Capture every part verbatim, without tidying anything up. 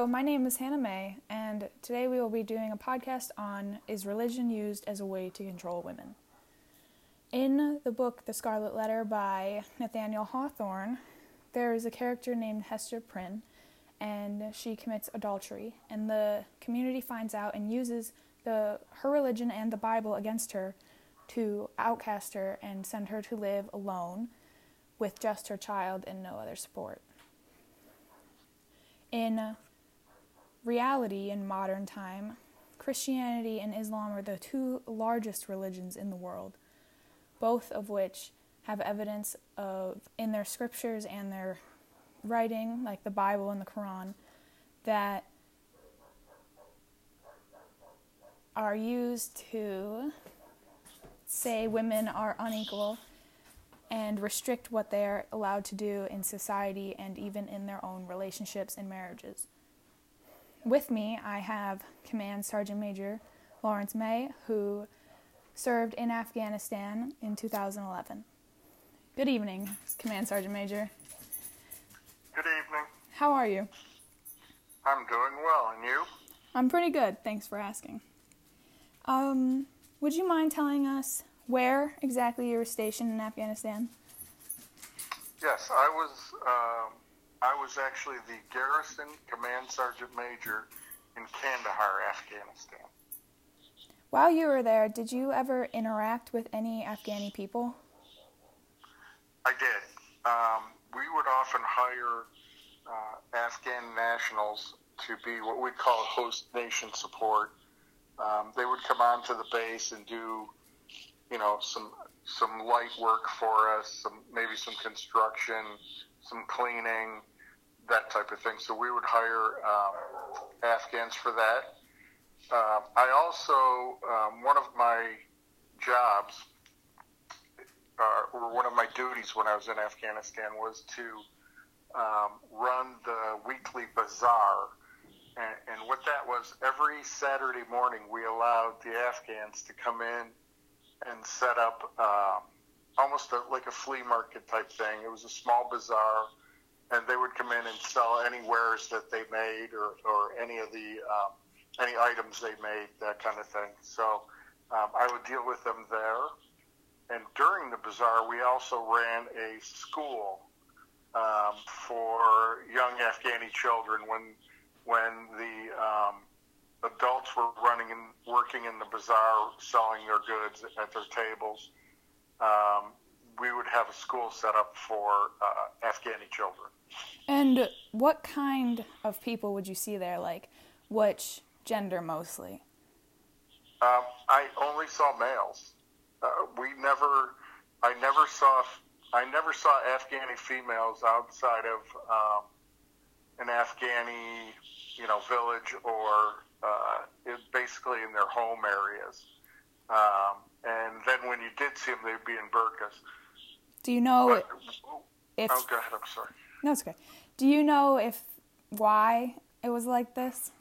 So my name is Hannah May, and today we will be doing a podcast on Is Religion Used as a Way to Control Women? In the book The Scarlet Letter by Nathaniel Hawthorne, there is a character named Hester Prynne, and she commits adultery, and the community finds out and uses the her religion and the Bible against her to outcast her and send her to live alone with just her child and no other support. In reality, in modern time, Christianity and Islam are the two largest religions in the world, both of which have evidence of, in their scriptures and their writing, like the Bible and the Quran, that are used to say women are unequal and restrict what they are allowed to do in society and even in their own relationships and marriages. With me, I have Command Sergeant Major Lawrence May, who served in Afghanistan in two thousand eleven. Good evening, Command Sergeant Major. Good evening. How are you? I'm doing well, and you? I'm pretty good, thanks for asking. Um, would you mind telling us where exactly you were stationed in Afghanistan? Yes, I was. Um, I was actually the Garrison Command Sergeant Major in Kandahar, Afghanistan. While you were there, did you ever interact with any Afghani people? I did. Um, we would often hire uh, Afghan nationals to be what we call host nation support. Um, they would come onto the base and do, you know, some some light work for us, some maybe some construction, some cleaning, that type of thing. So we would hire um, Afghans for that. Uh, I also, um, one of my jobs, uh, or one of my duties when I was in Afghanistan was to um, run the weekly bazaar. And, and what that was, every Saturday morning we allowed the Afghans to come in and set up um, almost a, like a flea market type thing. It was a small bazaar, and they would come in and sell any wares that they made or, or any of the um, any items they made, that kind of thing. So um, I would deal with them there. And during the bazaar, we also ran a school um, for young Afghani children when when the um, adults were running and working in the bazaar, selling their goods at their tables. Um, we would have a school set up for uh, Afghani children. And what kind of people would you see there? Like, which gender mostly? Um, I only saw males. Uh, we never, I never saw, I never saw Afghani females outside of um, an Afghani, you know, village or uh, it, basically in their home areas. Um, and then when you did see them, they'd be in burqas. Do you know but, if... Oh, go ahead, I'm sorry. No, it's okay. Do you know if why it was like this?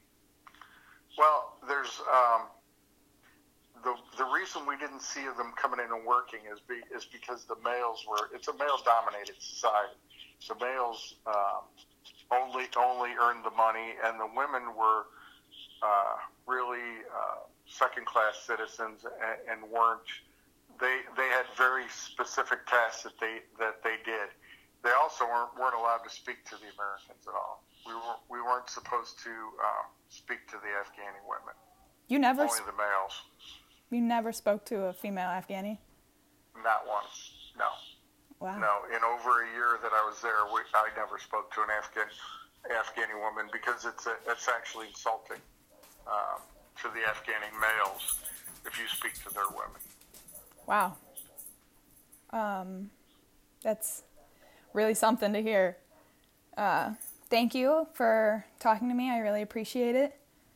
Well, there's um, the the reason we didn't see them coming in and working is be, is because the males were. It's a male-dominated society. So males um, only only earned the money, and the women were uh, really uh, second-class citizens and, and weren't. They they had very specific tasks that they that they did. They also weren't weren't allowed to speak to the Americans at all. We weren't we weren't supposed to um, speak to the Afghani women. You never only the males. You never spoke to a female Afghani? Not once. No. Wow. No. In over a year that I was there, we, I never spoke to an Afghan Afghani woman because it's a, it's actually insulting um, to the Afghani males if you speak to their women. Wow. Um, that's really something to hear. Uh, thank you for talking to me. I really appreciate it.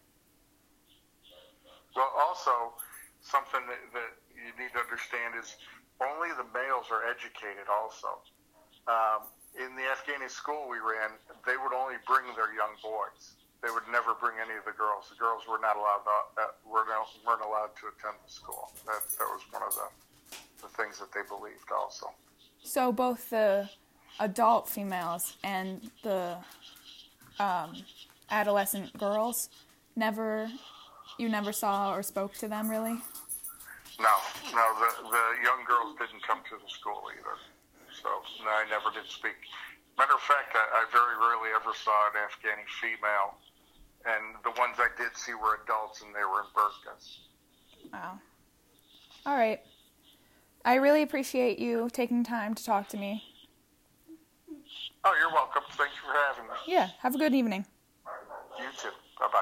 Well, also, something that, that you need to understand is only the males are educated also. Um, in the Afghani school we ran, they would only bring their young boys. They would never bring any of the girls. The girls were not allowed to, uh, were not, weren't allowed to attend the school. That, that was one of the, the things that they believed also. So both the adult females and the um, adolescent girls. Never, you never saw or spoke to them, really? No, no, the, the young girls didn't come to the school either. So, no, I never did speak. Matter of fact, I, I very rarely ever saw an Afghani female, and the ones I did see were adults, and they were in burqas. Wow. All right. I really appreciate you taking time to talk to me. Oh, you're welcome. Thanks for having me. Yeah, have a good evening. You too. Bye-bye.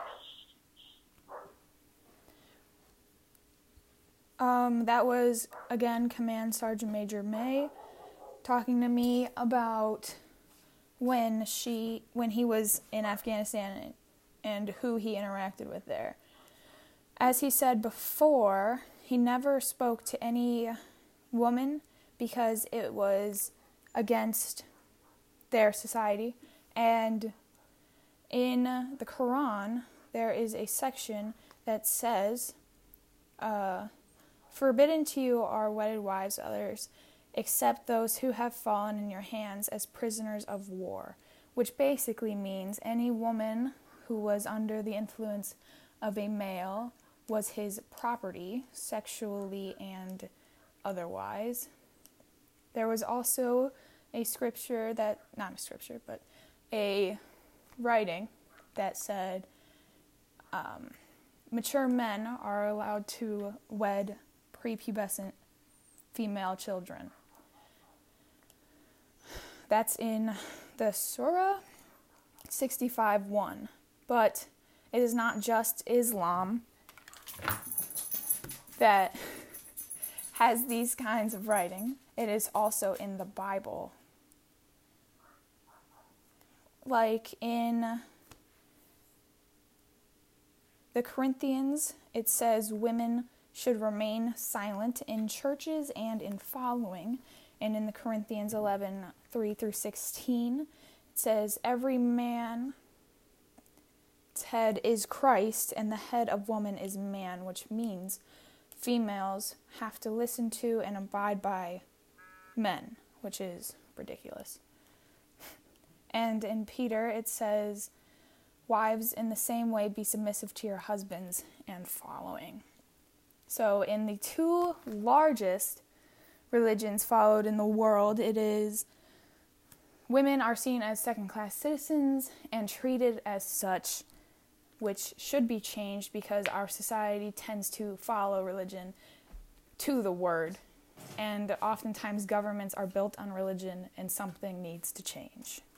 Um, that was, again, Command Sergeant Major May talking to me about when she, when he was in Afghanistan and who he interacted with there. As he said before, he never spoke to any woman because it was against their society. And in the Quran, there is a section that says, uh, forbidden to you are wedded wives of others, except those who have fallen in your hands as prisoners of war, which basically means any woman who was under the influence of a male was his property, sexually and otherwise. There was also a scripture that, not a scripture, but a writing that said um, mature men are allowed to wed prepubescent female children. That's in the Surah sixty-five one. But it is not just Islam that has these kinds of writing. It is also in the Bible. Like in the Corinthians, it says women should remain silent in churches and in following. And in the Corinthians eleven, three through sixteen, it says, every man's head is Christ, and the head of woman is man, which means females have to listen to and abide by men, which is ridiculous. And in Peter, it says, wives, in the same way, be submissive to your husbands and following. So in the two largest religions followed in the world, it is women are seen as second-class citizens and treated as such, which should be changed because our society tends to follow religion to the word. And oftentimes governments are built on religion, and something needs to change.